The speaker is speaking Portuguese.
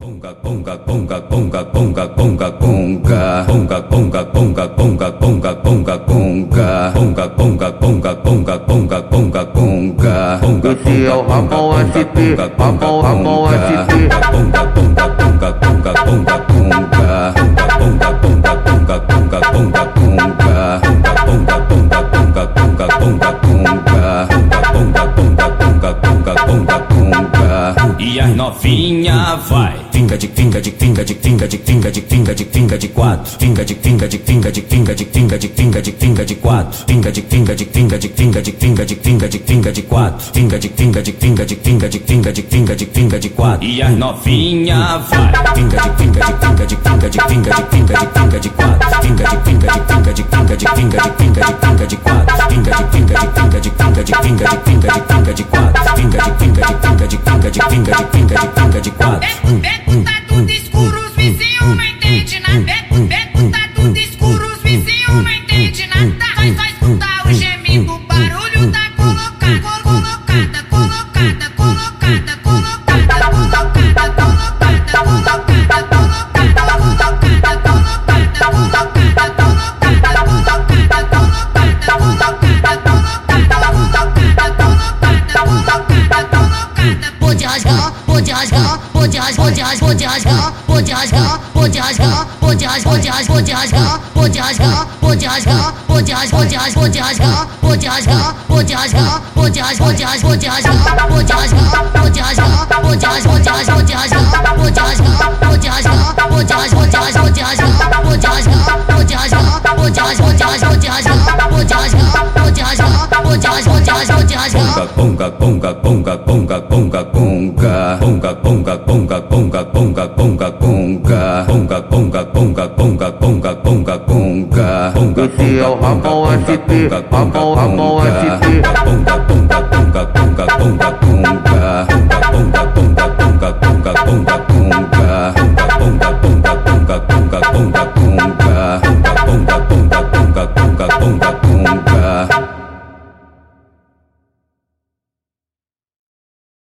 Esse é o Ramon SP, Ramon SP. E as novinha vai, finga de quatro, finga de quatro, finga de quatro, finga de quatro. E as novinha vai, finga de quatro, finga de quatro, finga de quatro, finga de quatro. Beco tá tudo escuro, os vizinhos não entendem nada. Beco tá tudo escuro, os vizinhos não entendem nada. Só escutar o gemido, o barulho da Esse é o Ramon SP, Ramon SP.